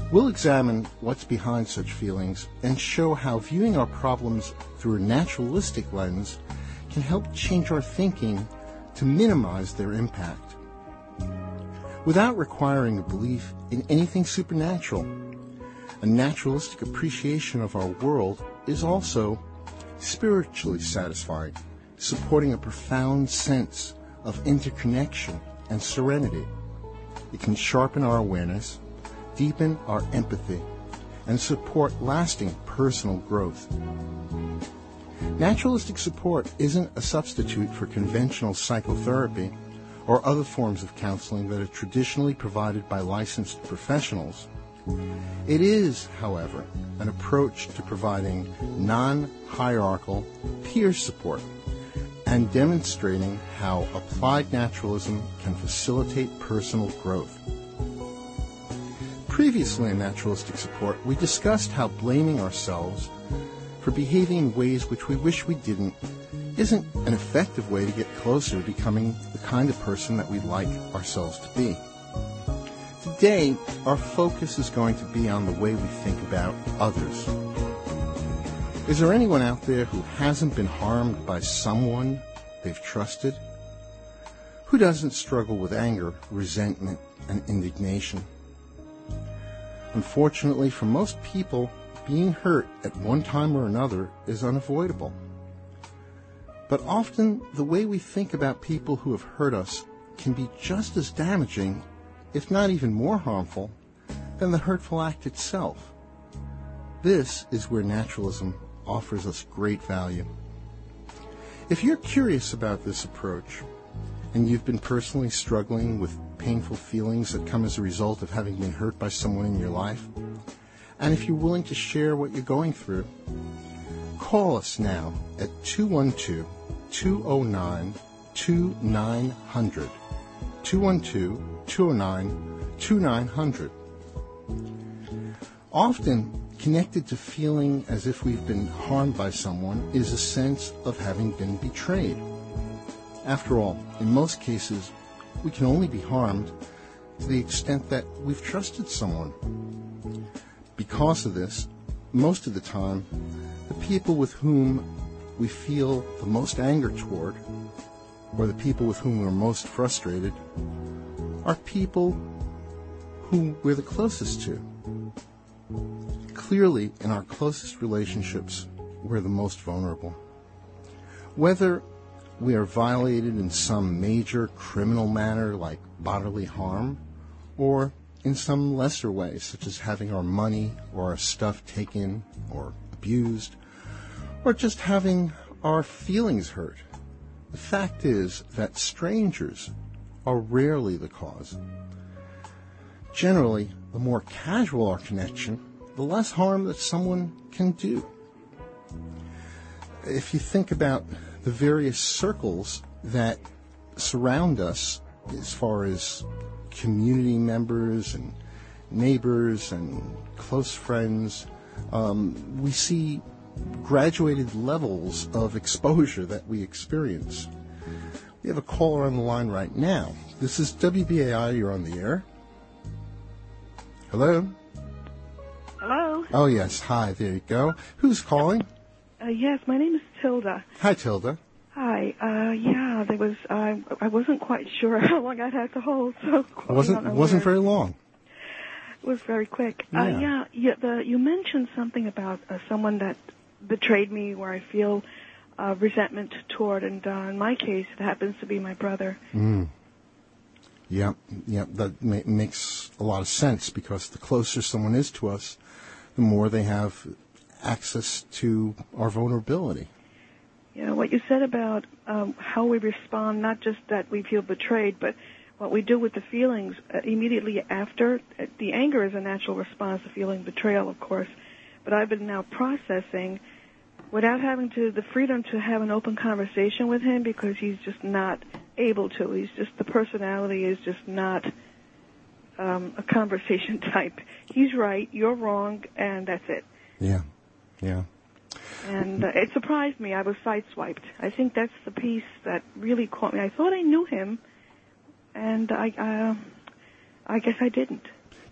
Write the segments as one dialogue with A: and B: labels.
A: We'll examine what's behind such feelings and show how viewing our problems through a naturalistic lens can help change our thinking to minimize their impact. Without requiring a belief in anything supernatural, a naturalistic appreciation of our world is also spiritually satisfying, supporting a profound sense of interconnection and serenity. It can sharpen our awareness, deepen our empathy, and support lasting personal growth. Naturalistic support isn't a substitute for conventional psychotherapy or other forms of counseling that are traditionally provided by licensed professionals. It is, however, an approach to providing non-hierarchical peer support and demonstrating how applied naturalism can facilitate personal growth. Previously in naturalistic support, we discussed how blaming ourselves for behaving in ways which we wish we didn't isn't an effective way to get closer to becoming the kind of person that we'd like ourselves to be. Today, our focus is going to be on the way we think about others. Is there anyone out there who hasn't been harmed by someone they've trusted? Who doesn't struggle with anger, resentment, and indignation? Unfortunately, for most people, being hurt at one time or another is unavoidable. But often, the way we think about people who have hurt us can be just as damaging, if not even more harmful, than the hurtful act itself. This is where naturalism offers us great value. If you're curious about this approach, and you've been personally struggling with painful feelings that come as a result of having been hurt by someone in your life, and if you're willing to share what you're going through, call us now at 212-209-2900. 212-209-2900. Often, connected to feeling as if we've been harmed by someone is a sense of having been betrayed. After all, in most cases, we can only be harmed to the extent that we've trusted someone. Because of this, most of the time, the people with whom we feel the most anger toward, or the people with whom we're most frustrated, are people who we're the closest to. Clearly, in our closest relationships, we're the most vulnerable. Whether we are violated in some major criminal manner like bodily harm, or in some lesser way, such as having our money or our stuff taken or abused, or just having our feelings hurt. The fact is that strangers are rarely the cause. Generally, the more casual our connection, the less harm that someone can do. If you think about the various circles that surround us as far as community members and neighbors and close friends, we see graduated levels of exposure that we experience. We have a caller on the line right now. This is WBAI. You're on the air. Hello?
B: Hello?
A: Oh, yes. Hi. There you go. Who's calling?
B: Yes, my name is Tilda.
A: Hi, Tilda.
B: Hi. There was. I wasn't quite sure how long I'd have to hold, so
A: wasn't very long.
B: It was very quick.
A: Yeah.
B: You mentioned something about someone that betrayed me, where I feel resentment toward, and in my case, it happens to be my brother.
A: Yeah, that makes a lot of sense, because the closer someone is to us, the more they have access to our vulnerability.
B: You know, what you said about how we respond, not just that we feel betrayed, but what we do with the feelings immediately after. The anger is a natural response to feeling betrayal, of course, but I've been now processing without having the freedom to have an open conversation with him, because he's just not able to. The personality is just not a conversation type. He's right, you're wrong, and that's it.
A: Yeah.
B: And it surprised me. I was sideswiped. I think that's the piece that really caught me. I thought I knew him, and I guess I didn't.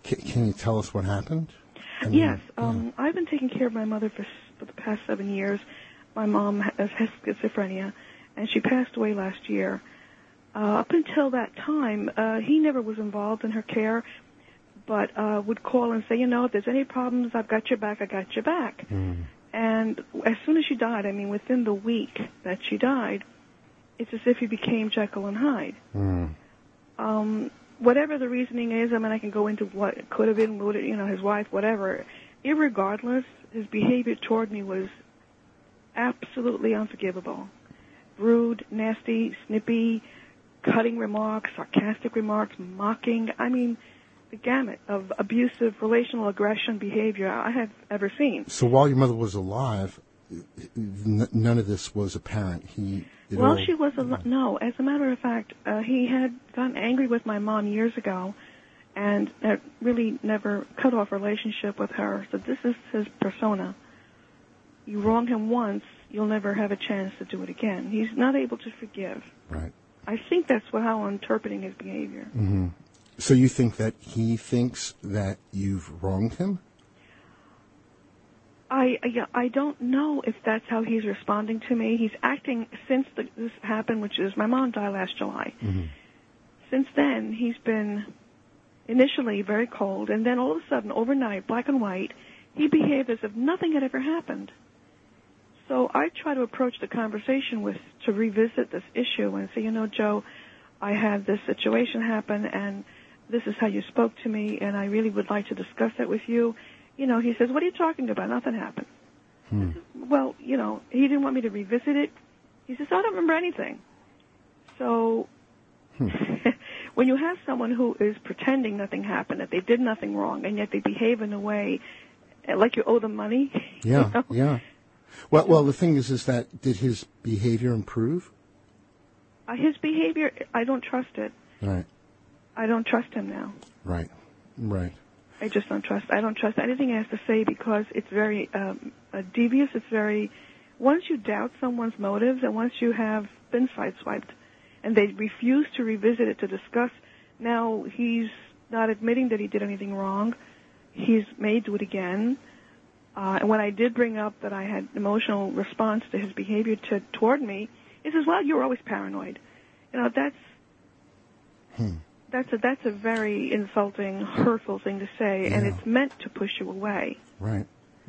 A: Can you tell us what happened?
B: Yes. I've been taking care of my mother for the past 7 years. My mom has schizophrenia, and she passed away last year. Up until that time, he never was involved in her care, but would call and say, if there's any problems, I've got your back, I got your back. And as soon as she died, within the week that she died, it's as if he became Jekyll and Hyde. Whatever the reasoning is, I can go into what it could have been, his wife, whatever. Irregardless, his behavior toward me was absolutely unforgivable. Rude, nasty, snippy, cutting remarks, sarcastic remarks, mocking. The gamut of abusive relational aggression behavior I have ever seen.
A: So while your mother was alive, none of this was apparent.
B: She was no. As a matter of fact, he had gotten angry with my mom years ago, and really never cut off relationship with her. So this is his persona. You wrong him once, you'll never have a chance to do it again. He's not able to forgive.
A: Right.
B: I think that's how I'm interpreting his behavior.
A: Mm-hmm. So you think that he thinks that you've wronged him?
B: I don't know if that's how he's responding to me. He's acting since this happened, which is my mom died last July. Since then, he's been initially very cold, and then all of a sudden, overnight, black and white, he behaved as if nothing had ever happened. So I try to approach the conversation to revisit this issue and say, Joe, I had this situation happen, and this is how you spoke to me, and I really would like to discuss that with you. He says, what are you talking about? Nothing happened. I said, well, he didn't want me to revisit it. He says, I don't remember anything. So when you have someone who is pretending nothing happened, that they did nothing wrong, and yet they behave in a way like you owe them money.
A: Yeah, yeah. Well, the thing is that did his behavior improve?
B: His behavior, I don't trust it.
A: Right.
B: I don't trust him now.
A: Right.
B: I just don't trust. I don't trust anything he has to say because it's very devious. It's very. Once you doubt someone's motives, and once you have been sideswiped, and they refuse to revisit it to discuss, now he's not admitting that he did anything wrong. He's may do it again. And when I did bring up that I had emotional response to his behavior toward me, he says, "Well, you're always paranoid." That's a very insulting, hurtful thing to say, and it's meant to push you away.
A: Right.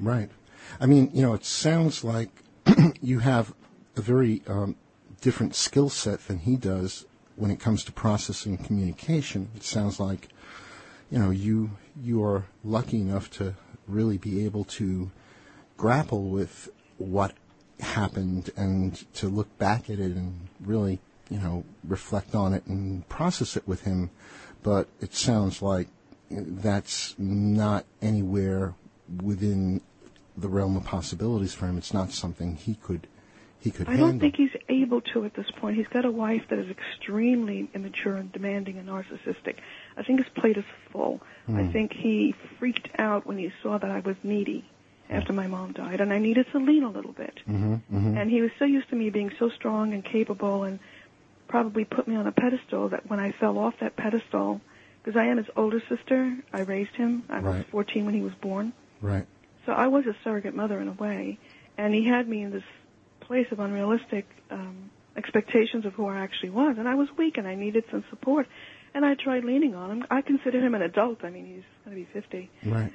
A: It sounds like you have a very different skill set than he does when it comes to processing communication. It sounds like, you are lucky enough to really be able to grapple with what happened and to look back at it and really reflect on it and process it with him, but it sounds like that's not anywhere within the realm of possibilities for him. It's not something he could handle.
B: I don't think he's able to at this point. He's got a wife that is extremely immature and demanding and narcissistic. I think his plate is full. I think he freaked out when he saw that I was needy after my mom died, and I needed to lean a little bit. And he was so used to me being so strong and capable, and probably put me on a pedestal that when I fell off that pedestal, because I am his older sister, I raised him. I was 14 when he was born.
A: Right.
B: So I was a surrogate mother in a way, and he had me in this place of unrealistic expectations of who I actually was, and I was weak and I needed some support, and I tried leaning on him. I consider him an adult. He's going to be 50.
A: Right.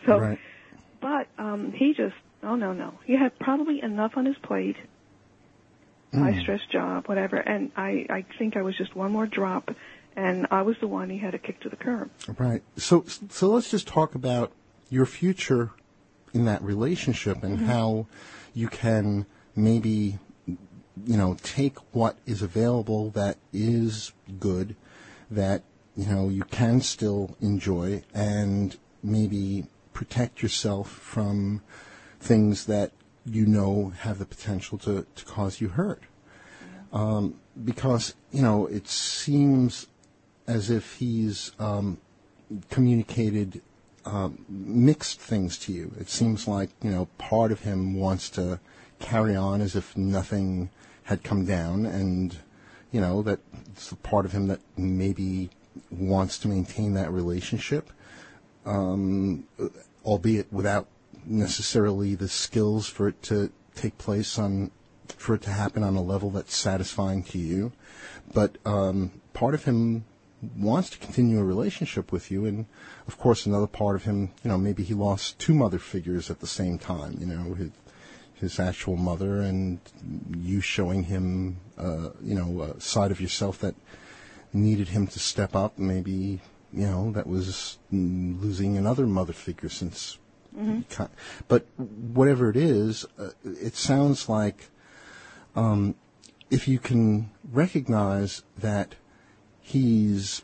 B: But he just, no. He had probably enough on his plate, high-stress job, whatever, and I think I was just one more drop, and I was the one he had to kick to the curb.
A: Right. So let's just talk about your future in that relationship and how you can maybe, take what is available that is good, that, you can still enjoy, and maybe protect yourself from things that have the potential to cause you hurt. Because, it seems as if he's communicated mixed things to you. It seems like, part of him wants to carry on as if nothing had come down, and, that's the part of him that maybe wants to maintain that relationship. albeit without necessarily the skills for it to take place for it to happen on a level that's satisfying to you. But part of him wants to continue a relationship with you, and of course another part of him, maybe he lost two mother figures at the same time, his actual mother and you showing him, a side of yourself that needed him to step up. Maybe, that was losing another mother figure since. Mm-hmm. But whatever it is, it sounds like if you can recognize that he's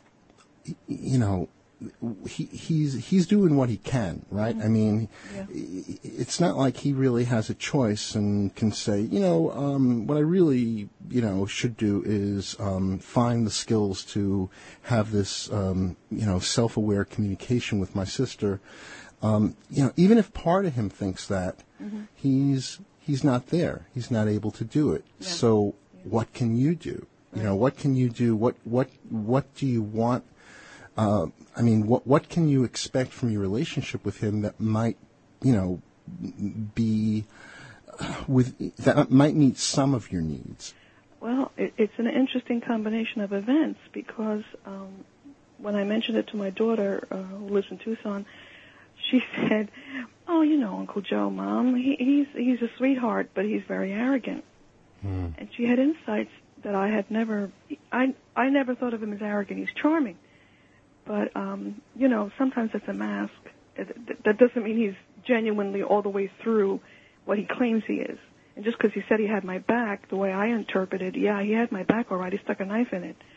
A: doing what he can, right? Mm-hmm. I mean, it's not like he really has a choice and can say, what I really, should do is find the skills to have this, self-aware communication with my sister. Even if part of him thinks that, mm-hmm. he's not there. He's not able to do it. Yeah. So what can you do? Right. What can you do? What do you want? What can you expect from your relationship with him that might, that might meet some of your needs?
B: Well, it's an interesting combination of events because when I mentioned it to my daughter, who lives in Tucson, she said, "Oh, Uncle Joe, Mom, he's a sweetheart, but he's very arrogant." Mm. And she had insights that I had never. I never thought of him as arrogant. He's charming. But, sometimes it's a mask. That doesn't mean he's genuinely all the way through what he claims he is. And just because he said he had my back, the way I interpreted, he had my back all right. He stuck a knife in it,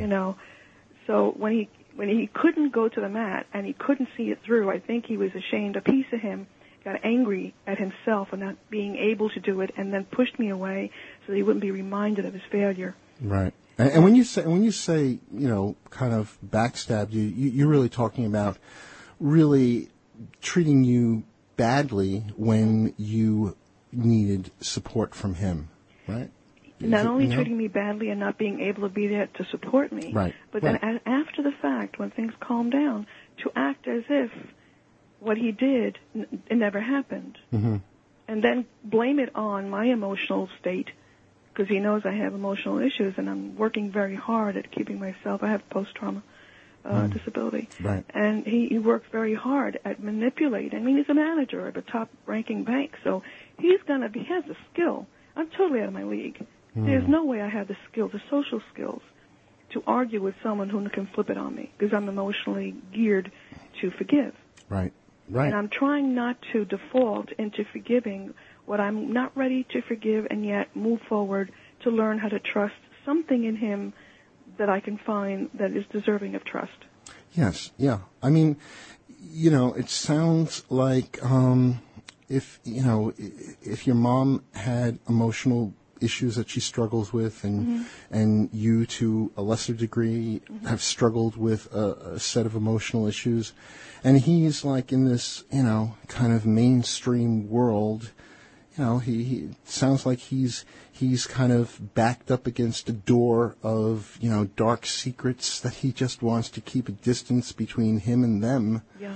B: So when he couldn't go to the mat and he couldn't see it through, I think he was ashamed. A piece of him got angry at himself for not being able to do it and then pushed me away so that he wouldn't be reminded of his failure.
A: Right. And when you say, kind of backstabbed you, you're really talking about really treating you badly when you needed support from him, right?
B: Not only treating me badly and not being able to be there to support me,
A: right.
B: But then after the fact, when things calmed down, to act as if what he did it never happened, mm-hmm. and then blame it on my emotional state. Because he knows I have emotional issues, and I'm working very hard at keeping myself. I have post-trauma disability,
A: right.
B: And he works very hard at manipulating. I mean, he's a manager at a top-ranking bank, so he has the skill. I'm totally out of my league. Mm. There's no way I have the skills, the social skills, to argue with someone who can flip it on me, because I'm emotionally geared to forgive.
A: Right, right.
B: And I'm trying not to default into forgiving what I'm not ready to forgive, and yet move forward to learn how to trust something in him that I can find that is deserving of trust.
A: Yes, yeah. I mean, it sounds like if your mom had emotional issues that she struggles with, and mm-hmm. and you to a lesser degree mm-hmm. have struggled with a set of emotional issues, and he's like in this kind of mainstream world. He sounds like he's kind of backed up against a door of, dark secrets that he just wants to keep a distance between him and them.
B: Yeah.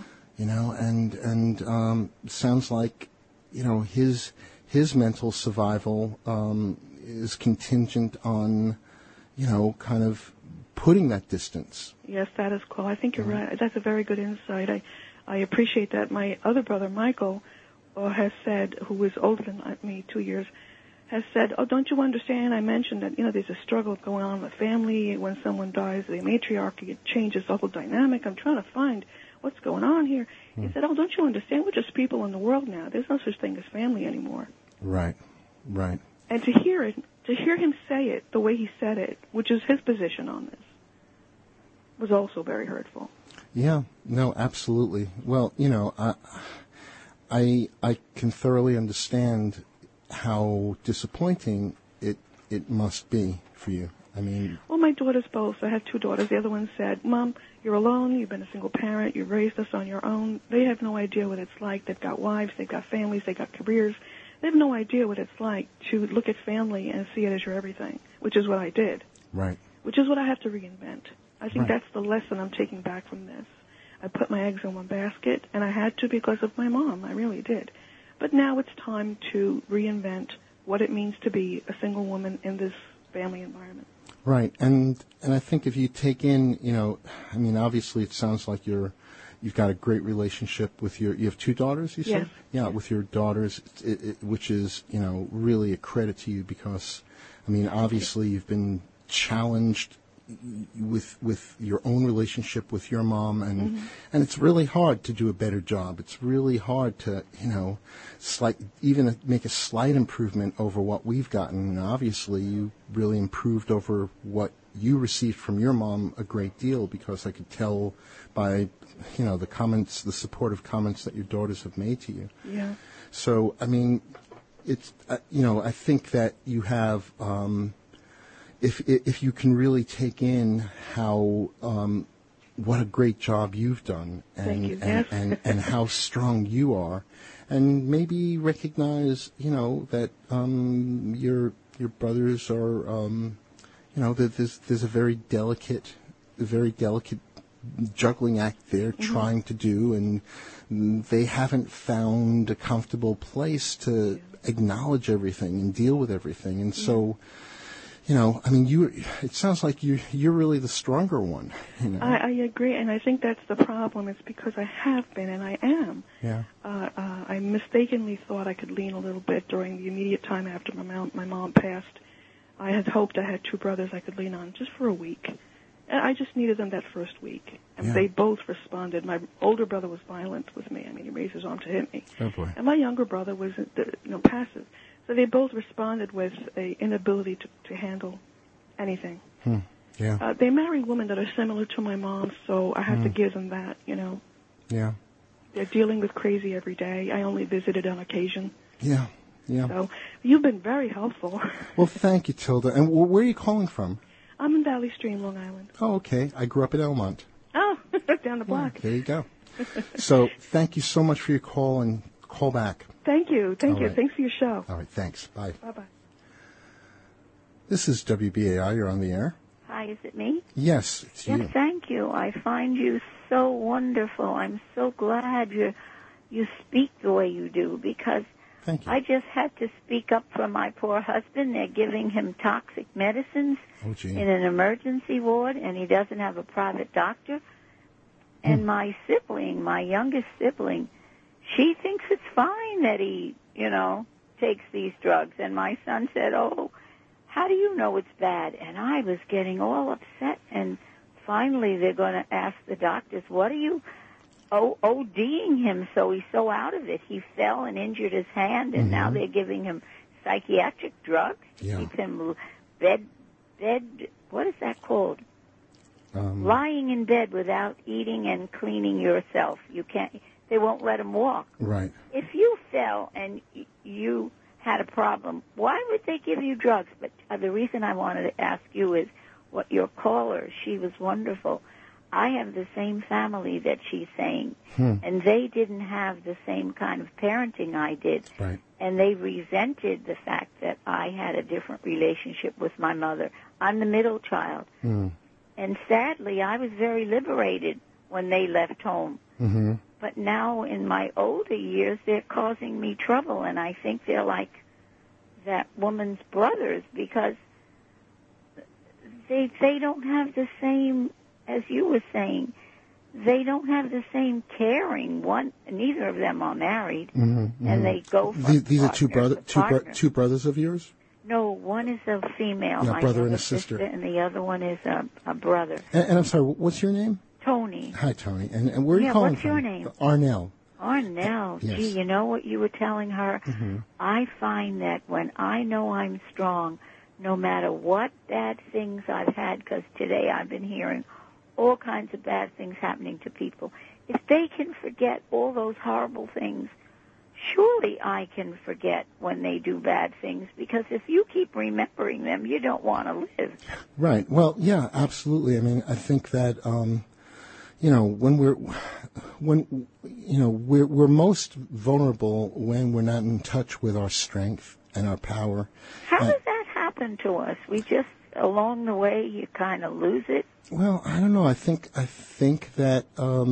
A: And sounds like, his mental survival is contingent on, kind of putting that distance.
B: Yes, status quo. I think you're right. That's a very good insight. I appreciate that. My other brother, Michael, has said, who is older than me, 2 years, has said, "Oh, don't you understand? I mentioned that, there's a struggle going on in the family. When someone dies, the matriarchy, it changes the whole dynamic. I'm trying to find what's going on here." He said, "Oh, don't you understand? We're just people in the world now. There's no such thing as family anymore."
A: Right, right.
B: And to hear him say it the way he said it, which is his position on this, was also very hurtful.
A: Yeah, no, absolutely. Well, I can thoroughly understand how disappointing it must be for you. I mean...
B: Well, my daughters both. I have two daughters. The other one said, "Mom, you're alone. You've been a single parent. You've raised us on your own." They have no idea what it's like. They've got wives. They've got families. They've got careers. They have no idea what it's like to look at family and see it as your everything, which is what I did.
A: Right.
B: Which is what I have to reinvent. I think that's the lesson I'm taking back from this. I put my eggs in one basket, and I had to because of my mom. I really did. But now it's time to reinvent what it means to be a single woman in this family environment.
A: Right, and I think if you take in, I mean, obviously it sounds like you've got a great relationship with you have two daughters, you said?
B: Yes.
A: Yeah, with your daughters, which is, really a credit to you because, I mean, obviously you've been challenged with your own relationship with your mom, and it's really hard to do a better job. It's really hard to, even make a slight improvement over what we've gotten. And obviously you really improved over what you received from your mom a great deal, because I could tell by, the supportive comments that your daughters have made to you.
B: Yeah.
A: So, I mean, it's, I think that you have, if you can really take in how what a great job you've done, and how strong you are, and maybe recognize that your brothers are that there's a very delicate juggling act they're trying to do, and they haven't found a comfortable place to acknowledge everything and deal with everything, and so. I mean, it sounds like you're really the stronger one.
B: I agree, and I think that's the problem. It's because I have been, and I am.
A: Yeah.
B: I mistakenly thought I could lean a little bit during the immediate time after my mom passed. I had hoped I had two brothers I could lean on just for a week. And I just needed them that first week. And they both responded. My older brother was violent with me. I mean, he raised his arm to hit me.
A: Oh, boy.
B: And my younger brother was passive. So they both responded with an inability to handle anything.
A: Yeah.
B: They marry women that are similar to my mom, so I have to give them that,
A: Yeah.
B: They're dealing with crazy every day. I only visited on occasion.
A: Yeah. Yeah.
B: So you've been very helpful.
A: Well, thank you, Tilda. And where are you calling from?
B: I'm in Valley Stream, Long Island.
A: Oh, okay. I grew up in Elmont.
B: Oh, down the block.
A: Yeah, there you go. So thank you so much for your call, and call back.
B: Thank you.
A: All right.
B: Thanks for your show.
A: All right. Thanks. Bye.
B: Bye-bye.
A: This is WBAI. You're on the air.
C: Hi, is it me?
A: Yes, it's you.
C: Yes, thank you. I find you so wonderful. I'm so glad you speak the way you do, because
A: Thank you.
C: I just had to speak up for my poor husband. They're giving him toxic medicines in an emergency ward, and he doesn't have a private doctor. And my sibling, my youngest sibling, she thinks it's fine that he, takes these drugs. And my son said, "Oh, how do you know it's bad?" And I was getting all upset. And finally they're going to ask the doctors, "What are you ODing him so he's so out of it?" He fell and injured his hand, and now they're giving him psychiatric drugs.
A: Yeah.
C: Keep him bed, what is that called? Lying in bed without eating and cleaning yourself. They won't let him walk.
A: Right.
C: If you fell and you had a problem, why would they give you drugs? But the reason I wanted to ask you is what your caller, she was wonderful. I have the same family that she's saying, and they didn't have the same kind of parenting I did.
A: Right.
C: And they resented the fact that I had a different relationship with my mother. I'm the middle child. And sadly, I was very liberated when they left home. But now in my older years, they're causing me trouble, and I think they're like that woman's brothers, because they don't have the same, as you were saying, they don't have the same caring. Neither of them are married, and they go for
A: These are two brothers of yours?
C: No, one is a female,
A: Yeah,
C: my
A: brother and
C: younger
A: a sister.
C: and the other one is a brother.
A: And I'm sorry, what's your name?
C: Tony.
A: Hi, Tony. And where are you calling
C: what's
A: from?
C: your name?
A: Arnell.
C: Arnell.
A: Yes.
C: Gee, you know what you were telling her? I find that when I know I'm strong, no matter what bad things I've had, because today I've been hearing all kinds of bad things happening to people, if they can forget all those horrible things, surely I can forget when they do bad things, because if you keep remembering them, you don't want to live.
A: Right. Well, yeah, absolutely. I mean, I think that, we're most vulnerable when we're not in touch with our strength and our power.
C: How does that happen to us? We just along the way you kind of lose it?
A: Well, I don't know. I think that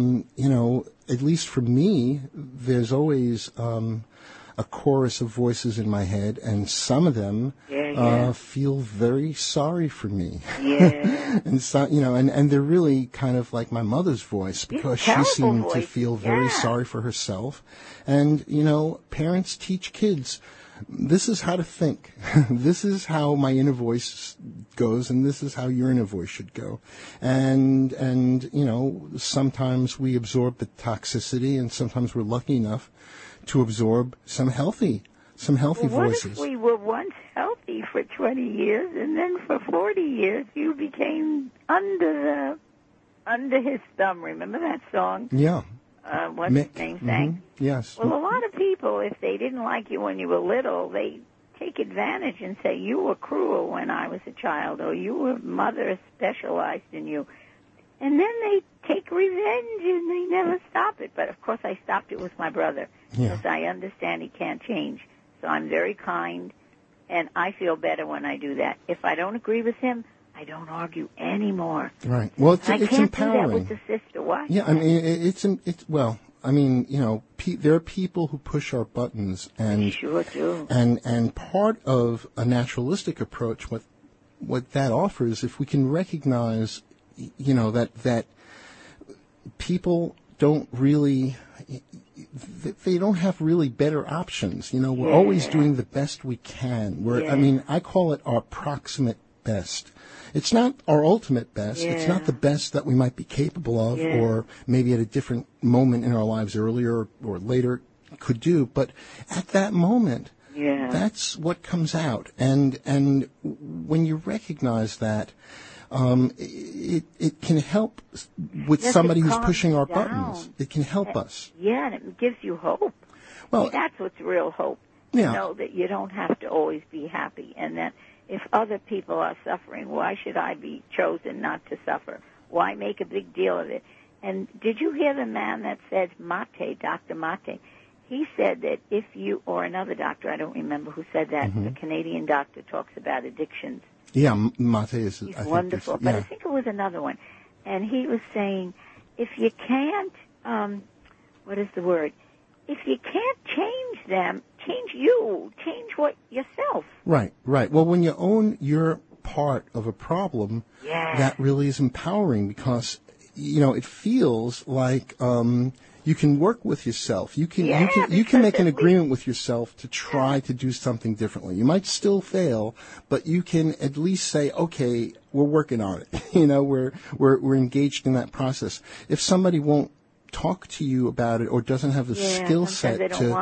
A: at least for me, there's always a chorus of voices in my head, and some of them feel very sorry for me.
C: Yeah.
A: And so, and they're really kind of like my mother's voice, because she seemed to feel very sorry for herself. And, parents teach kids, this is how to think. This is how my inner voice goes, and this is how your inner voice should go. And sometimes we absorb the toxicity, and sometimes we're lucky enough to absorb some healthy voices.
C: What if we were once healthy for 20 years, and then for 40 years you became under his thumb? Remember that song?
A: Yeah.
C: What's his name sang?
A: Mm-hmm. Yes.
C: Well, a lot of people, if they didn't like you when you were little, they take advantage and say, you were cruel when I was a child, or your mother specialized in you. And then they take revenge, and they never stop it. But, of course, I stopped it with my brother, because I understand he can't change. So I'm very kind, and I feel better when I do that. If I don't agree with him, I don't argue anymore.
A: Right. Well, it's
C: can't
A: empowering.
C: do that with the sister. Why?
A: Yeah, I mean, there are people who push our buttons, and
C: they sure do.
A: And part of a naturalistic approach, what that offers, if we can recognize, that people don't really, they don't have really better options. We're always doing the best we can. I call it our proximate best. It's not our ultimate best. It's not the best that we might be capable of, or maybe at a different moment in our lives, earlier or later, could do. But at that moment, that's what comes out. And when you recognize that, it can help with somebody who's pushing our buttons. It can help us.
C: Yeah, and it gives you hope.
A: Well,
C: that's what's real hope.
A: Yeah.
C: To know that you don't have to always be happy, and that if other people are suffering, why should I be chosen not to suffer? Why make a big deal of it? And did you hear the man that said, Mate, Dr. Mate? He said that if you, or another doctor, I don't remember who said that, a Canadian doctor talks about addictions.
A: Yeah, Mate is...
C: He's wonderful, but I think it was another one. And he was saying, if you can't, what is the word? If you can't change them, change you. Change yourself.
A: Right. Well, when you own your part of a problem, that really is empowering, because, it feels like you can work with yourself. You can make an agreement with yourself to try to do something differently. You might still fail, but you can at least say, okay, we're working on it. We're engaged in that process. If somebody won't talk to you about it, or doesn't have the skill set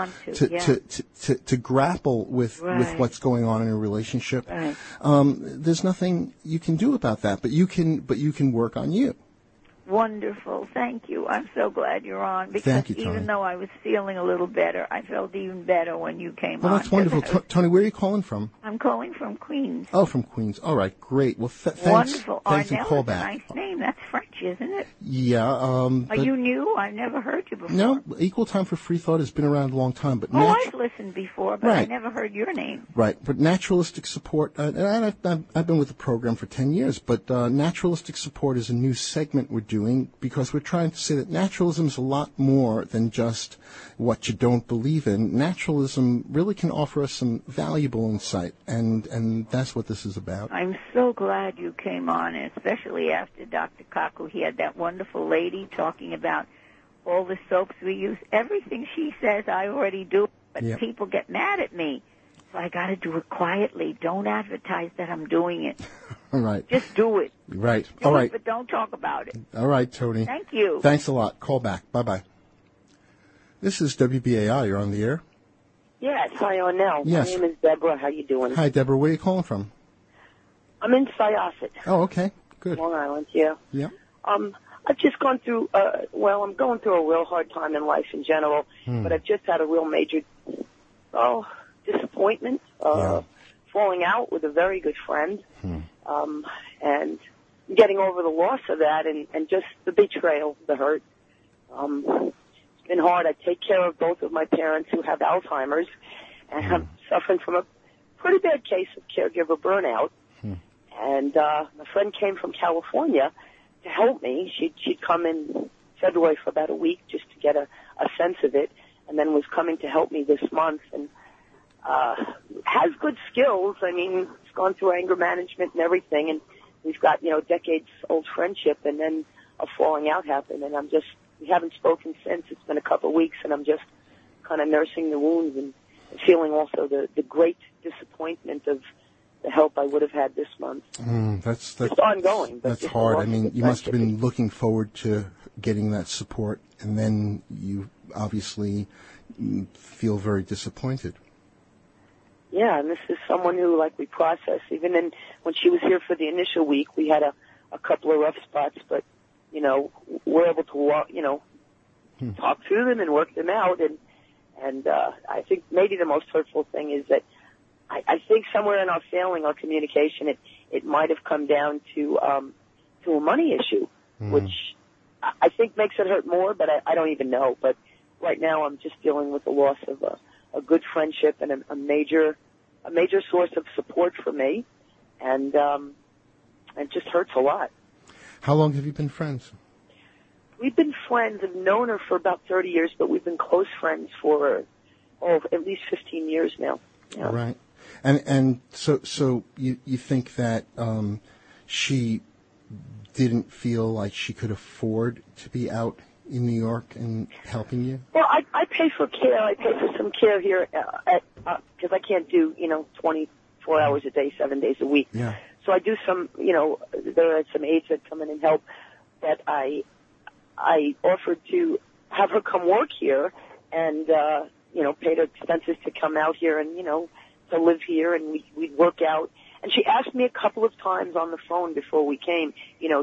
A: to grapple with what's going on in a relationship, there's nothing you can do about that. But you can work on you.
C: Wonderful. Thank you. I'm so glad you're on, because
A: Thank you, Tony.
C: Even though I was feeling a little better, I felt even better when you came on.
A: Well, that's wonderful. Tony, where are you calling from?
C: I'm calling from Queens.
A: Oh, from Queens. All right, great. Well, thanks.
C: Wonderful.
A: Thanks, and call
C: Arnell
A: back.
C: is a nice name. That's French, isn't it?
A: Yeah.
C: Are you new? I've never heard you before.
A: No, Equal Time for Free Thought has been around a long time. But
C: I've listened before, but I never heard your name.
A: Right. But naturalistic support, and I've been with the program for 10 years, but naturalistic support is a new segment we're doing, because we're trying to say that naturalism is a lot more than just what you don't believe in. Naturalism really can offer us some valuable insight, and that's what this is about.
C: I'm so glad you came on, especially after Dr. Kaku. He had that wonderful lady talking about all the soaps we use. Everything she says I already do, but people get mad at me. So I got to do it quietly. Don't advertise that I'm doing it.
A: All right.
C: Just do it.
A: Right.
C: Do it, but don't talk about it.
A: All right, Tony.
C: Thank you.
A: Thanks a lot. Call back. Bye-bye. This is WBAI. You're on the air.
D: Yes. Hi, Arnell.
A: Yes.
D: My name is Deborah. How you doing?
A: Hi, Deborah. Where are you calling from?
D: I'm in Syosset.
A: Oh, okay. Good.
D: Long Island, yeah.
A: Yeah.
D: I've just gone through, I'm going through a real hard time in life in general, but I've just had a real major, disappointment, falling out with a very good friend, and getting over the loss of that and just the betrayal, the hurt. It's been hard. I take care of both of my parents who have Alzheimer's, and I'm suffering from a pretty bad case of caregiver burnout. And my friend came from California to help me. She'd come in February for about a week just to get a sense of it, and then was coming to help me this month, and has good skills. I mean, it's gone through anger management and everything, and we've got, decades-old friendship, and then a falling out happened, and we haven't spoken since. It's been a couple of weeks, and I'm just kind of nursing the wounds and feeling also the great disappointment of the help I would have had this month.
A: That's
D: it's ongoing. But
A: that's hard. I mean, you must have been looking forward to getting that support, and then you obviously feel very disappointed.
D: Yeah, and this is someone who, we process. Even when she was here for the initial week, we had a couple of rough spots, but, we're able to walk, talk through them and work them out. And I think maybe the most hurtful thing is that I think somewhere in our failing our communication, it might have come down to a money issue, which I think makes it hurt more, but I don't even know. But right now I'm just dealing with the loss of a good friendship and a major source of support for me, and it just hurts a lot.
A: How long have you been friends?
D: We've been friends. I've known her for about 30 years, but we've been close friends for at least 15 years now. Yeah.
A: Right. And so you think that she didn't feel like she could afford to be out in New York and helping you?
D: Well, I pay for care. I pay for some care here because I can't do 24 hours a day, 7 days a week.
A: Yeah.
D: So I do some. There are some aides that come in and help. But I offered to have her come work here and paid her expenses to come out here and to live here, and we'd work out. And she asked me a couple of times on the phone before we came,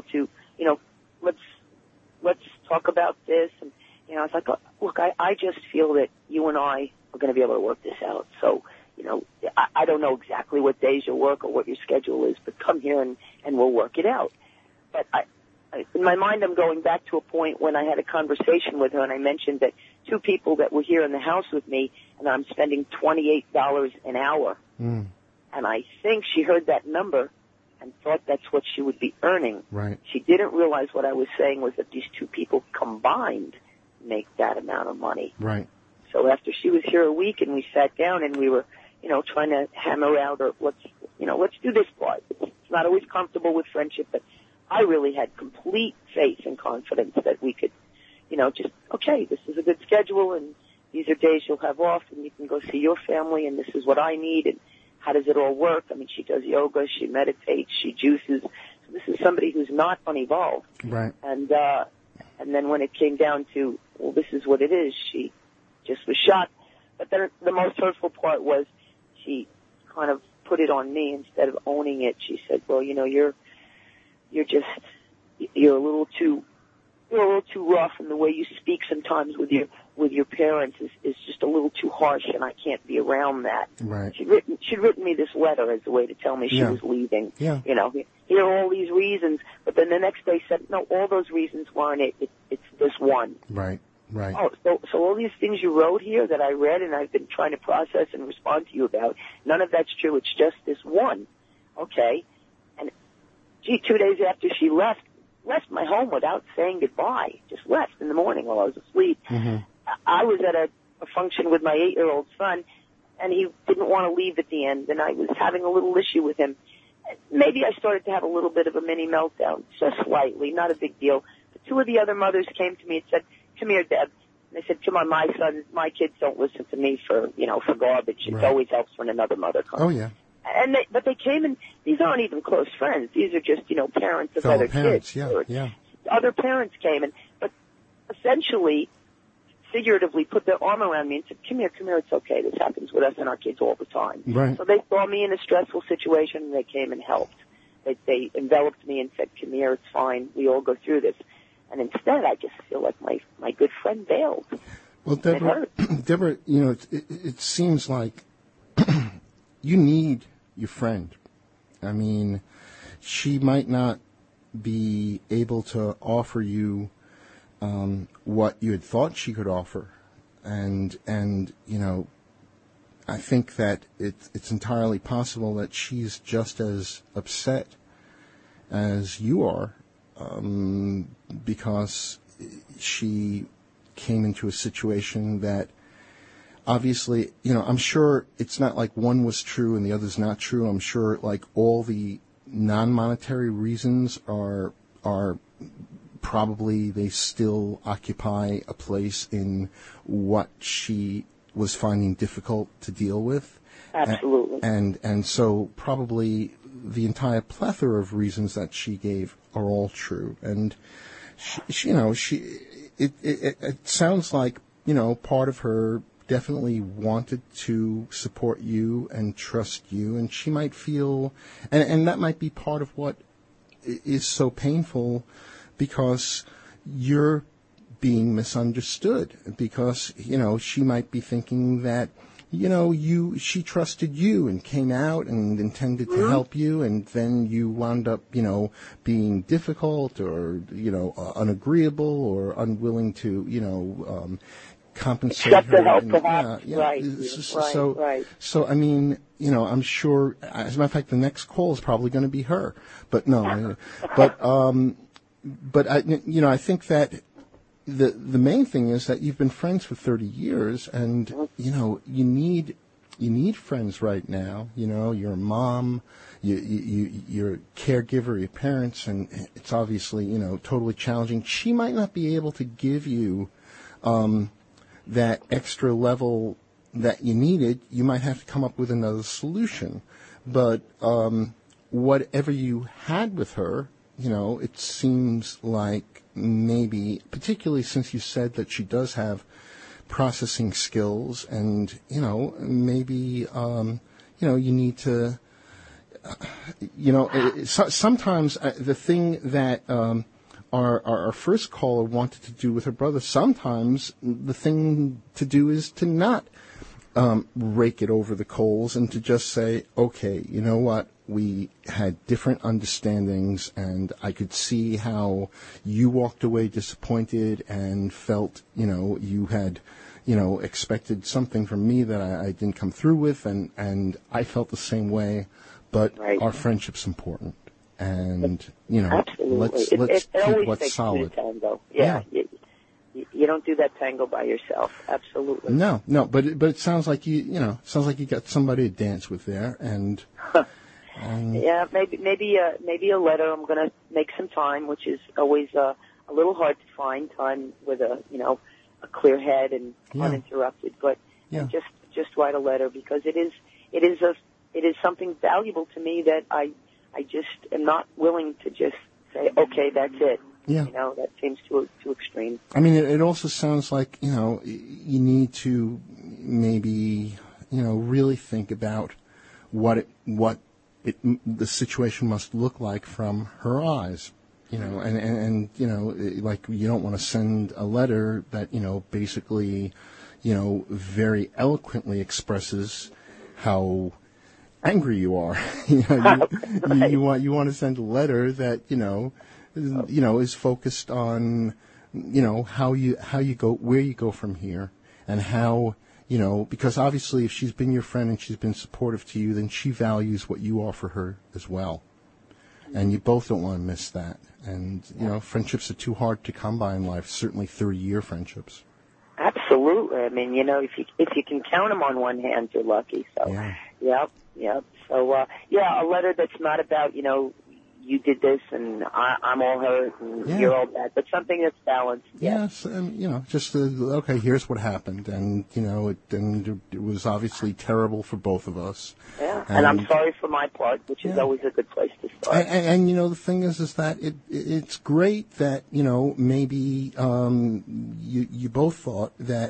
D: let's talk about this. And, I was like, look, I just feel that you and I are going to be able to work this out. So, I don't know exactly what days you'll work or what your schedule is, but come here and we'll work it out. But in my mind, I'm going back to a point when I had a conversation with her, and I mentioned that two people that were here in the house with me, and I'm spending $28 an hour. And I think she heard that number and thought that's what she would be earning.
A: Right.
D: She didn't realize what I was saying was that these two people combined make that amount of money.
A: Right.
D: So after she was here a week and we sat down and we were, trying to hammer out, or let's do this part. It's not always comfortable with friendship, but I really had complete faith and confidence that we could, this is a good schedule, and these are days you'll have off, and you can go see your family, and this is what I need, and how does it all work? I mean, she does yoga, she meditates, she juices. So this is somebody who's not unevolved.
A: Right.
D: And then when it came down to, well, this is what it is, she just was shocked. But then the most hurtful part was she kind of put it on me instead of owning it. She said, well, you're a little too rough, and the way you speak sometimes with your parents is just a little too harsh, and I can't be around that.
A: Right.
D: She'd written me this letter as a way to tell me she was leaving.
A: Yeah.
D: Here are all these reasons, but then the next day said, no, all those reasons weren't it. It's this one.
A: Right. Right.
D: Oh, so all these things you wrote here that I read and I've been trying to process and respond to you about, none of that's true. It's just this one. Okay. And 2 days after she left my home without saying goodbye. Just left in the morning while I was asleep.
A: Mm-hmm.
D: I was at a function with my 8-year-old son, and he didn't want to leave at the end, and I was having a little issue with him. Maybe I started to have a little bit of a mini meltdown, just slightly, not a big deal. But two of the other mothers came to me and said, come here, Deb. And I said, come on, my kids don't listen to me for garbage. It always helps when another mother comes.
A: Oh, yeah.
D: But they came, and these aren't even close friends. These are just, parents of
A: fellow
D: other
A: parents,
D: kids.
A: Yeah.
D: Other parents came, but essentially, figuratively, put their arm around me and said, come here, it's okay. This happens with us and our kids all the time.
A: Right.
D: So they saw me in a stressful situation, and they came and helped. They enveloped me and said, come here, it's fine. We all go through this. And instead, I just feel like my good friend bailed.
A: Well, Deborah, it seems like you need your friend. I mean, she might not be able to offer you what you had thought she could offer, and I think that it's entirely possible that she's just as upset as you are, because she came into a situation that obviously, I'm sure it's not like one was true and the other's not true. I'm sure like all the non-monetary reasons are probably, they still occupy a place in what she was finding difficult to deal with.
D: Absolutely.
A: And so probably the entire plethora of reasons that she gave are all true. And it sounds like, part of her definitely wanted to support you and trust you, and she might feel, and that might be part of what is so painful, because you're being misunderstood, because, she might be thinking that, she trusted you and came out and intended to help you, and then you wound up, being difficult or, unagreeable or unwilling to, compensate
D: accept
A: her.
D: the help,
A: And,
D: perhaps.
A: yeah.
D: Right.
A: So, So, I mean, I'm sure, as a matter of fact, the next call is probably going to be her. But no, but I think that the main thing is that you've been friends for 30 years, and you need friends right now. You're a mom, you're a caregiver, your parents, and it's obviously totally challenging. She might not be able to give you that extra level that you needed. You might have to come up with another solution. But whatever you had with her, it seems like maybe, particularly since you said that she does have processing skills, and, maybe, you need to, sometimes the thing that our first caller wanted to do with her brother, sometimes the thing to do is to not rake it over the coals, and to just say, okay, you know what, we had different understandings, and I could see how you walked away disappointed and felt, you had, expected something from me that I didn't come through with, and I felt the same way, but our friendship's important. And, let's keep what's solid.
D: Tango. Yeah. You don't do that tango by yourself. Absolutely.
A: No, but it sounds like you got somebody to dance with there, and
D: yeah, maybe a letter. I'm going to make some time, which is always a little hard to find time with a clear head and uninterrupted. But just write a letter, because it is something valuable to me that I just am not willing to just say, okay, that's it.
A: Yeah.
D: That seems too extreme.
A: I mean, it also sounds like, you need to maybe, really think about what the situation must look like from her eyes, and like, you don't want to send a letter that, basically, very eloquently expresses how angry you are. You want to send a letter that, is focused on, how you go, where you go from here, and how, because obviously if she's been your friend and she's been supportive to you, then she values what you offer her as well. And you both don't want to miss that. And, friendships are too hard to come by in life, certainly 30-year friendships.
D: Absolutely. I mean, if you can count them on one hand, you're lucky. So, Yep. So, a letter that's not about, you did this and I'm all hurt and you're all bad, but something that's balanced.
A: Yes, and, just, okay, here's what happened. And, it was obviously terrible for both of us.
D: Yeah, and I'm sorry for my part, which is always a good place to start.
A: And the thing is that it's great that, maybe you both thought that